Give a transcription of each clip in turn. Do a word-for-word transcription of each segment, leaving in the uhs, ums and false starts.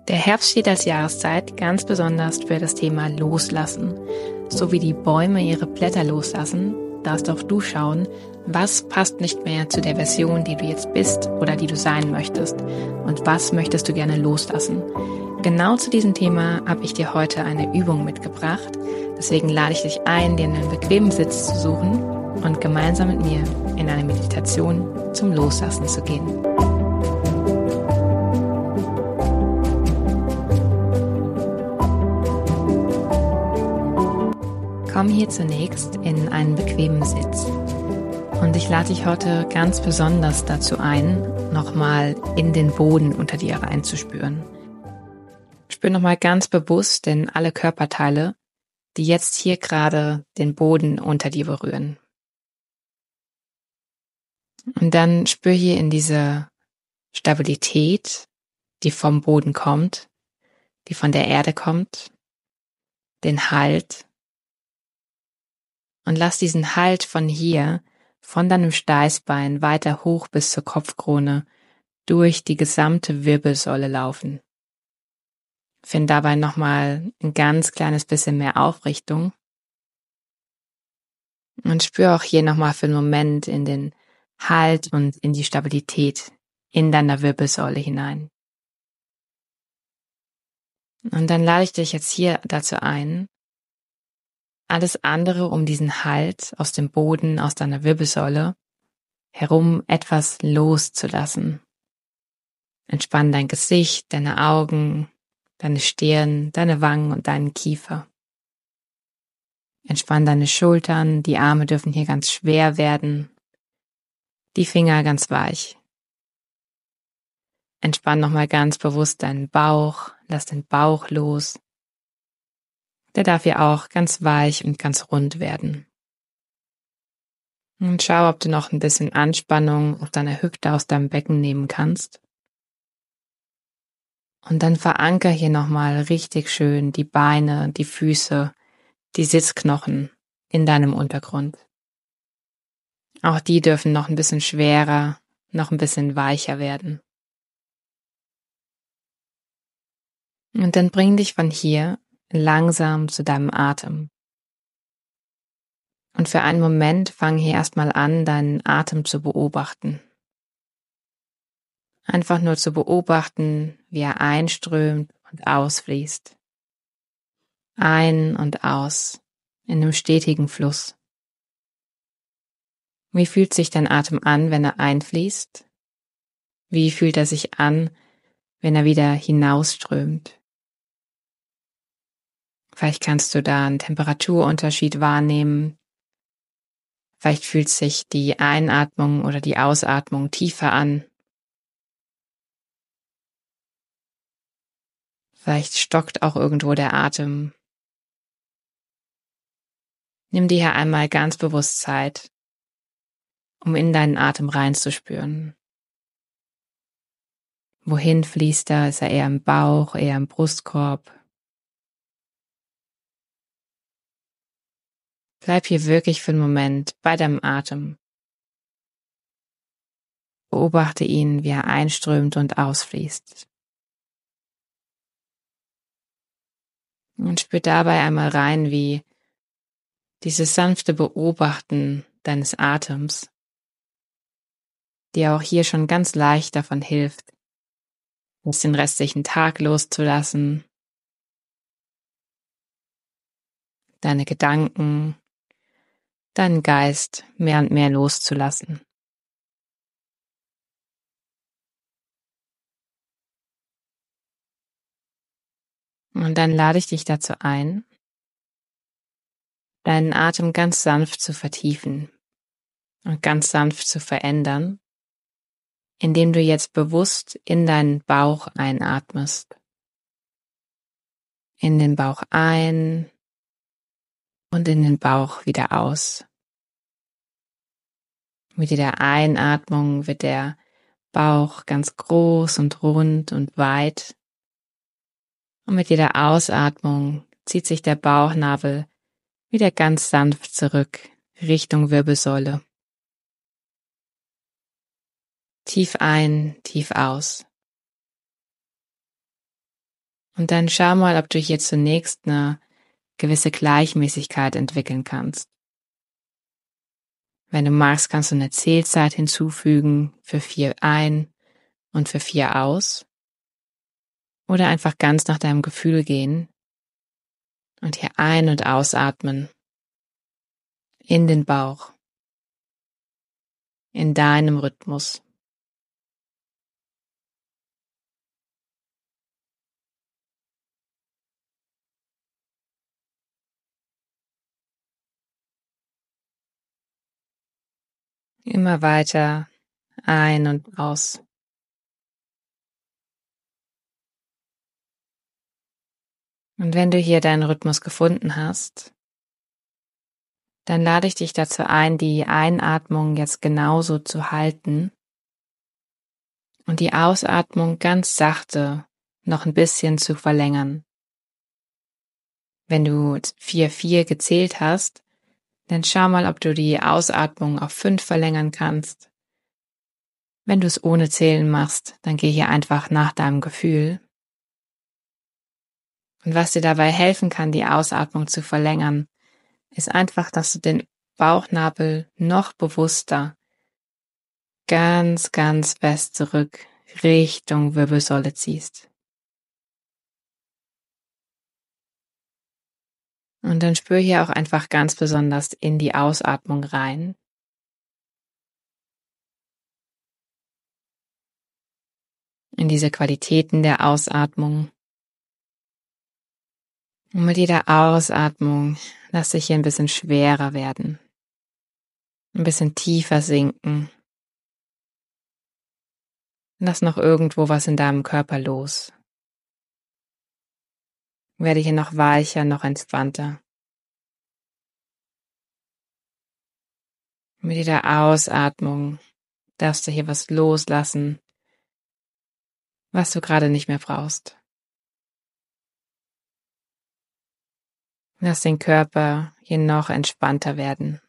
Der Herbst steht als Jahreszeit ganz besonders für das Thema Loslassen. So wie die Bäume ihre Blätter loslassen, darfst auch du schauen, was passt nicht mehr zu der Version, die du jetzt bist oder die du sein möchtest und was möchtest du gerne loslassen. Genau zu diesem Thema habe ich dir heute eine Übung mitgebracht. Deswegen lade ich dich ein, dir einen bequemen Sitz zu suchen und gemeinsam mit mir in eine Meditation zum Loslassen zu gehen. Komm hier zunächst in einen bequemen Sitz und ich lade dich heute ganz besonders dazu ein, nochmal in den Boden unter dir reinzuspüren. Spür nochmal ganz bewusst in alle Körperteile, die jetzt hier gerade den Boden unter dir berühren. Und dann spür hier in diese Stabilität, die vom Boden kommt, die von der Erde kommt, den Halt. Und lass diesen Halt von hier, von deinem Steißbein weiter hoch bis zur Kopfkrone, durch die gesamte Wirbelsäule laufen. Find dabei nochmal ein ganz kleines bisschen mehr Aufrichtung. Und spür auch hier nochmal für einen Moment in den Halt und in die Stabilität in deiner Wirbelsäule hinein. Und dann lade ich dich jetzt hier dazu ein, alles andere um diesen Halt aus dem Boden, aus deiner Wirbelsäule herum etwas loszulassen. Entspann dein Gesicht, deine Augen, deine Stirn, deine Wangen und deinen Kiefer. Entspann deine Schultern, die Arme dürfen hier ganz schwer werden, die Finger ganz weich. Entspann nochmal ganz bewusst deinen Bauch, lass den Bauch los. Der darf hier auch ganz weich und ganz rund werden. Und schau, ob du noch ein bisschen Anspannung auf deiner Hüfte aus deinem Becken nehmen kannst. Und dann veranker hier nochmal richtig schön die Beine, die Füße, die Sitzknochen in deinem Untergrund. Auch die dürfen noch ein bisschen schwerer, noch ein bisschen weicher werden. Und dann bring dich von hier langsam zu deinem Atem. Und für einen Moment fang hier erstmal an, deinen Atem zu beobachten. Einfach nur zu beobachten, wie er einströmt und ausfließt. Ein und aus, in einem stetigen Fluss. Wie fühlt sich dein Atem an, wenn er einfließt? Wie fühlt er sich an, wenn er wieder hinausströmt? Vielleicht kannst du da einen Temperaturunterschied wahrnehmen. Vielleicht fühlt sich die Einatmung oder die Ausatmung tiefer an. Vielleicht stockt auch irgendwo der Atem. Nimm dir hier einmal ganz bewusst Zeit, um in deinen Atem reinzuspüren. Wohin fließt er? Ist er eher im Bauch, eher im Brustkorb? Bleib hier wirklich für einen Moment bei deinem Atem. Beobachte ihn, wie er einströmt und ausfließt. Und spür dabei einmal rein, wie dieses sanfte Beobachten deines Atems dir auch hier schon ganz leicht davon hilft, den restlichen Tag loszulassen, deine Gedanken, deinen Geist mehr und mehr loszulassen. Und dann lade ich dich dazu ein, deinen Atem ganz sanft zu vertiefen und ganz sanft zu verändern, indem du jetzt bewusst in deinen Bauch einatmest. In den Bauch ein und in den Bauch wieder aus. Mit jeder Einatmung wird der Bauch ganz groß und rund und weit. Und mit jeder Ausatmung zieht sich der Bauchnabel wieder ganz sanft zurück Richtung Wirbelsäule. Tief ein, tief aus. Und dann schau mal, ob du hier zunächst eine gewisse Gleichmäßigkeit entwickeln kannst. Wenn du magst, kannst du eine Zählzeit hinzufügen für vier ein und für vier aus. Oder einfach ganz nach deinem Gefühl gehen und hier ein- und ausatmen in den Bauch, in deinem Rhythmus. Immer weiter ein und aus. Und wenn du hier deinen Rhythmus gefunden hast, dann lade ich dich dazu ein, die Einatmung jetzt genauso zu halten und die Ausatmung ganz sachte noch ein bisschen zu verlängern. Wenn du vier vier gezählt hast, dann schau mal, ob du die Ausatmung auf fünf verlängern kannst. Wenn du es ohne Zählen machst, dann geh hier einfach nach deinem Gefühl. Und was dir dabei helfen kann, die Ausatmung zu verlängern, ist einfach, dass du den Bauchnabel noch bewusster ganz, ganz fest zurück Richtung Wirbelsäule ziehst. Und dann spür hier auch einfach ganz besonders in die Ausatmung rein. In diese Qualitäten der Ausatmung. Und mit jeder Ausatmung lass dich hier ein bisschen schwerer werden. Ein bisschen tiefer sinken. Lass noch irgendwo was in deinem Körper los. Werde hier noch weicher, noch entspannter. Mit jeder Ausatmung darfst du hier was loslassen, was du gerade nicht mehr brauchst. Lass den Körper hier noch entspannter werden.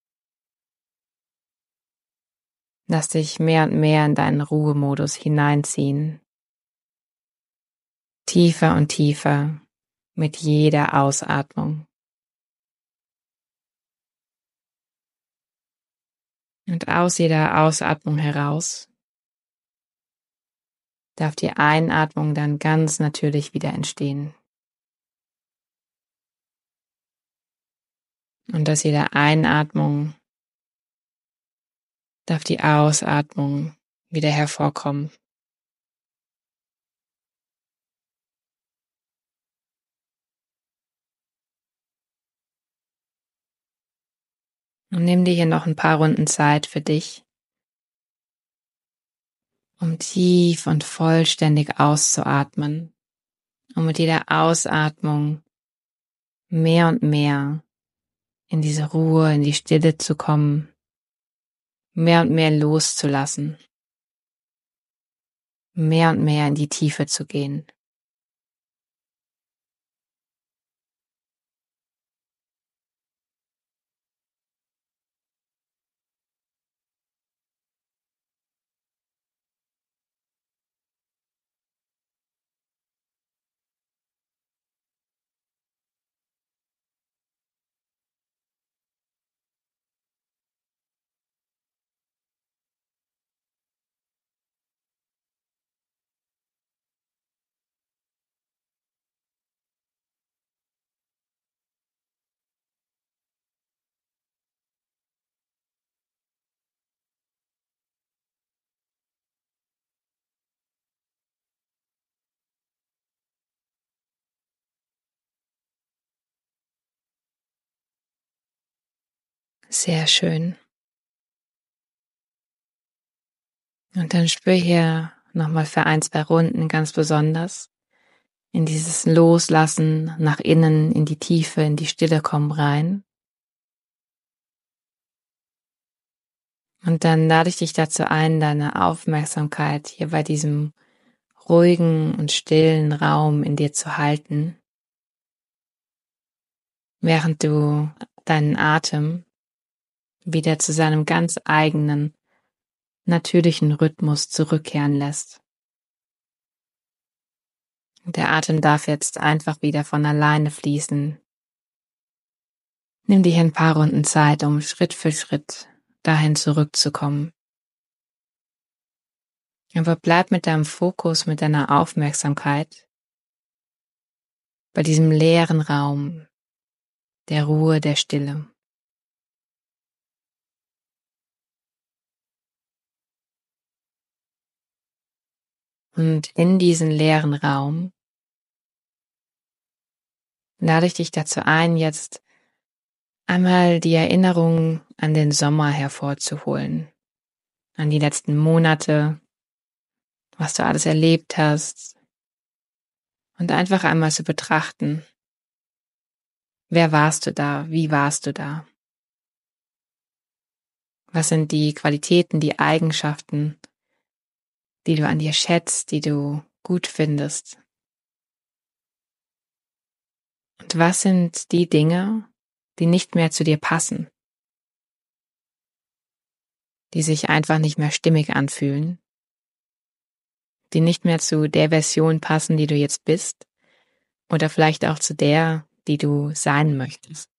Lass dich mehr und mehr in deinen Ruhemodus hineinziehen. Tiefer und tiefer mit jeder Ausatmung. Und aus jeder Ausatmung heraus darf die Einatmung dann ganz natürlich wieder entstehen. Und aus jeder Einatmung darf die Ausatmung wieder hervorkommen. Und nimm dir hier noch ein paar Runden Zeit für dich, um tief und vollständig auszuatmen, um mit jeder Ausatmung mehr und mehr in diese Ruhe, in die Stille zu kommen, mehr und mehr loszulassen, mehr und mehr in die Tiefe zu gehen. Sehr schön. Und dann spür hier nochmal für ein, zwei Runden ganz besonders in dieses Loslassen nach innen, in die Tiefe, in die Stille kommen rein. Und dann lade ich dich dazu ein, deine Aufmerksamkeit hier bei diesem ruhigen und stillen Raum in dir zu halten, während du deinen Atem wieder zu seinem ganz eigenen, natürlichen Rhythmus zurückkehren lässt. Der Atem darf jetzt einfach wieder von alleine fließen. Nimm dir ein paar Runden Zeit, um Schritt für Schritt dahin zurückzukommen. Aber bleib mit deinem Fokus, mit deiner Aufmerksamkeit bei diesem leeren Raum, der Ruhe, der Stille. Und in diesen leeren Raum lade ich dich dazu ein, jetzt einmal die Erinnerung an den Sommer hervorzuholen, an die letzten Monate, was du alles erlebt hast und einfach einmal zu betrachten, wer warst du da, wie warst du da, was sind die Qualitäten, die Eigenschaften, die du an dir schätzt, die du gut findest. Und was sind die Dinge, die nicht mehr zu dir passen, die sich einfach nicht mehr stimmig anfühlen, die nicht mehr zu der Version passen, die du jetzt bist, oder vielleicht auch zu der, die du sein möchtest.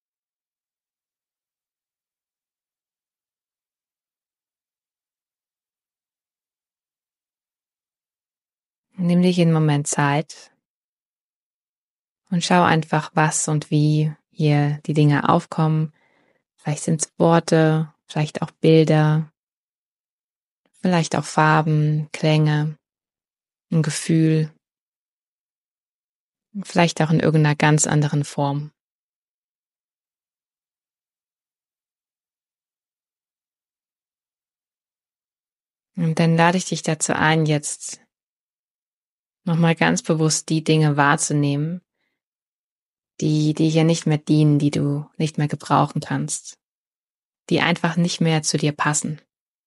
Nimm dich einen Moment Zeit und schau einfach, was und wie hier die Dinge aufkommen. Vielleicht sind es Worte, vielleicht auch Bilder, vielleicht auch Farben, Klänge, ein Gefühl, vielleicht auch in irgendeiner ganz anderen Form. Und dann lade ich dich dazu ein, jetzt nochmal ganz bewusst die Dinge wahrzunehmen, die dir hier nicht mehr dienen, die du nicht mehr gebrauchen kannst, die einfach nicht mehr zu dir passen.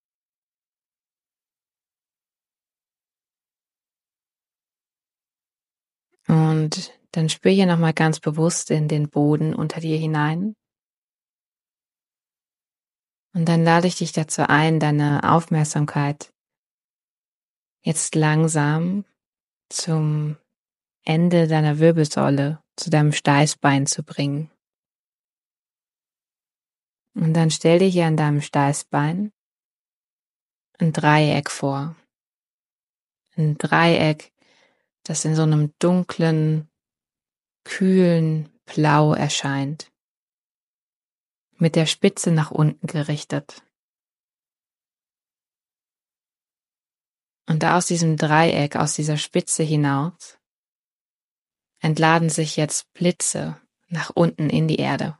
Und dann spür hier nochmal ganz bewusst in den Boden unter dir hinein. Und dann lade ich dich dazu ein, deine Aufmerksamkeit jetzt langsam zum Ende deiner Wirbelsäule, zu deinem Steißbein zu bringen. Und dann stell dir hier an deinem Steißbein ein Dreieck vor. Ein Dreieck, das in so einem dunklen, kühlen Blau erscheint, mit der Spitze nach unten gerichtet. Und aus diesem Dreieck, aus dieser Spitze hinaus, entladen sich jetzt Blitze nach unten in die Erde.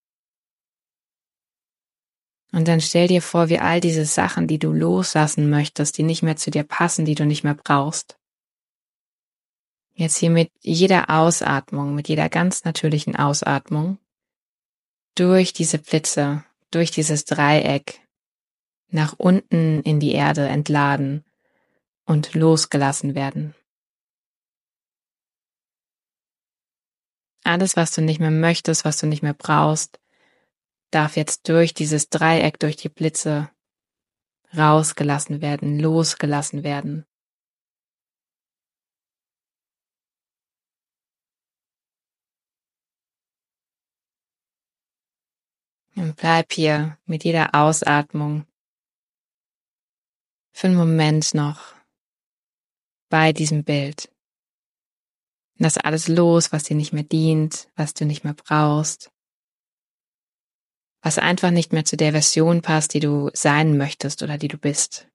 Und dann stell dir vor, wie all diese Sachen, die du loslassen möchtest, die nicht mehr zu dir passen, die du nicht mehr brauchst, jetzt hier mit jeder Ausatmung, mit jeder ganz natürlichen Ausatmung, durch diese Blitze, durch dieses Dreieck, nach unten in die Erde entladen und losgelassen werden. Alles, was du nicht mehr möchtest, was du nicht mehr brauchst, darf jetzt durch dieses Dreieck, durch die Blitze rausgelassen werden, losgelassen werden. Und bleib hier mit jeder Ausatmung für einen Moment noch bei diesem Bild. Lass alles los, was dir nicht mehr dient, was du nicht mehr brauchst, was einfach nicht mehr zu der Version passt, die du sein möchtest oder die du bist.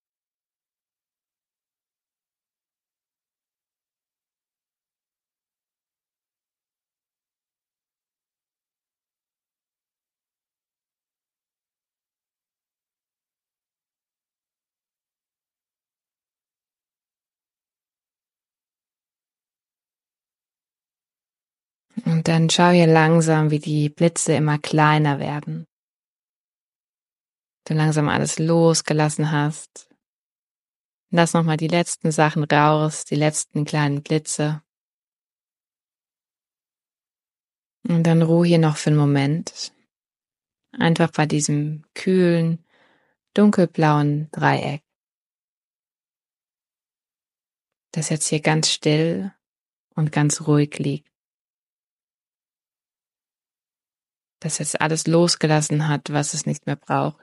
Und dann schau hier langsam, wie die Blitze immer kleiner werden. Du langsam alles losgelassen hast. Lass nochmal die letzten Sachen raus, die letzten kleinen Blitze. Und dann ruh hier noch für einen Moment. Einfach bei diesem kühlen, dunkelblauen Dreieck. das jetzt hier ganz still und ganz ruhig liegt. Das jetzt alles losgelassen hat, was es nicht mehr braucht.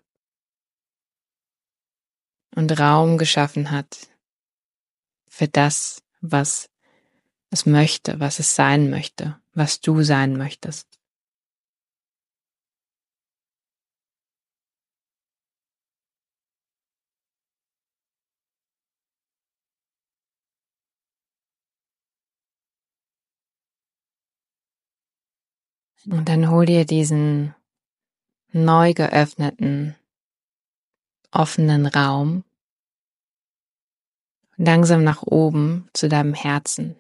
Und Raum geschaffen hat für das, was es möchte, was es sein möchte, was du sein möchtest. Und dann hol dir diesen neu geöffneten, offenen Raum langsam nach oben zu deinem Herzen.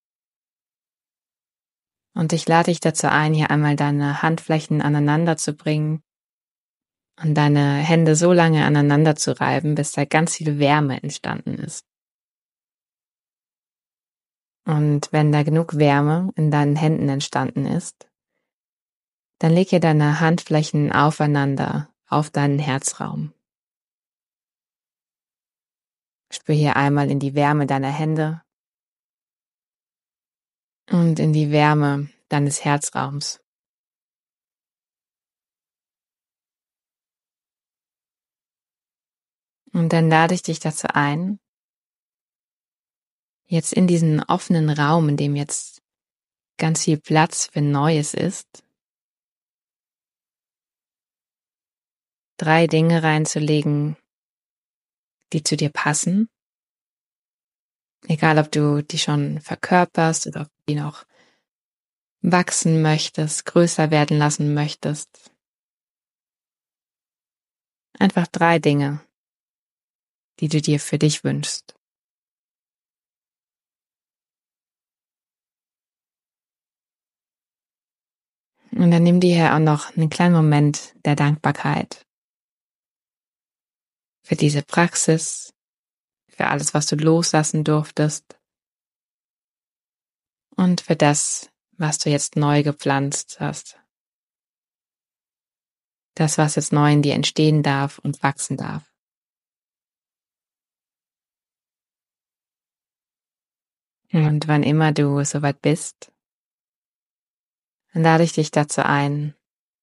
Und ich lade dich dazu ein, hier einmal deine Handflächen aneinander zu bringen und deine Hände so lange aneinander zu reiben, bis da ganz viel Wärme entstanden ist. Und wenn da genug Wärme in deinen Händen entstanden ist, dann leg hier deine Handflächen aufeinander auf deinen Herzraum. Spür hier einmal in die Wärme deiner Hände und in die Wärme deines Herzraums. Und dann lade ich dich dazu ein, jetzt in diesen offenen Raum, in dem jetzt ganz viel Platz für Neues ist, drei Dinge reinzulegen, die zu dir passen. Egal, ob du die schon verkörperst oder ob du die noch wachsen möchtest, größer werden lassen möchtest. Einfach drei Dinge, die du dir für dich wünschst. Und dann nimm dir hier auch noch einen kleinen Moment der Dankbarkeit für diese Praxis, für alles, was du loslassen durftest und für das, was du jetzt neu gepflanzt hast. Das, was jetzt neu in dir entstehen darf und wachsen darf. Und wann immer du soweit bist, dann lade ich dich dazu ein,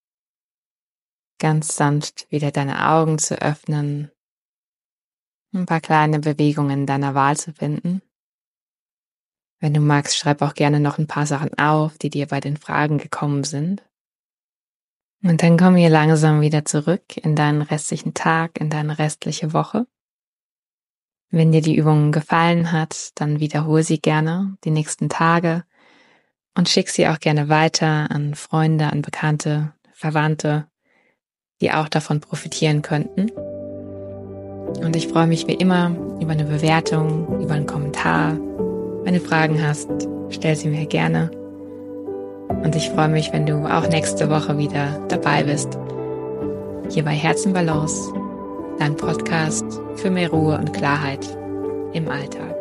ganz sanft wieder deine Augen zu öffnen, ein paar kleine Bewegungen deiner Wahl zu finden. Wenn du magst, schreib auch gerne noch ein paar Sachen auf, die dir bei den Fragen gekommen sind. Und dann komm hier langsam wieder zurück in deinen restlichen Tag, in deine restliche Woche. Wenn dir die Übung gefallen hat, dann wiederhole sie gerne die nächsten Tage und schick sie auch gerne weiter an Freunde, an Bekannte, Verwandte, die auch davon profitieren könnten. Und ich freue mich wie immer über eine Bewertung, über einen Kommentar. Wenn du Fragen hast, stell sie mir gerne. Und ich freue mich, wenn du auch nächste Woche wieder dabei bist. Hier bei Herzenbalance, dein Podcast für mehr Ruhe und Klarheit im Alltag.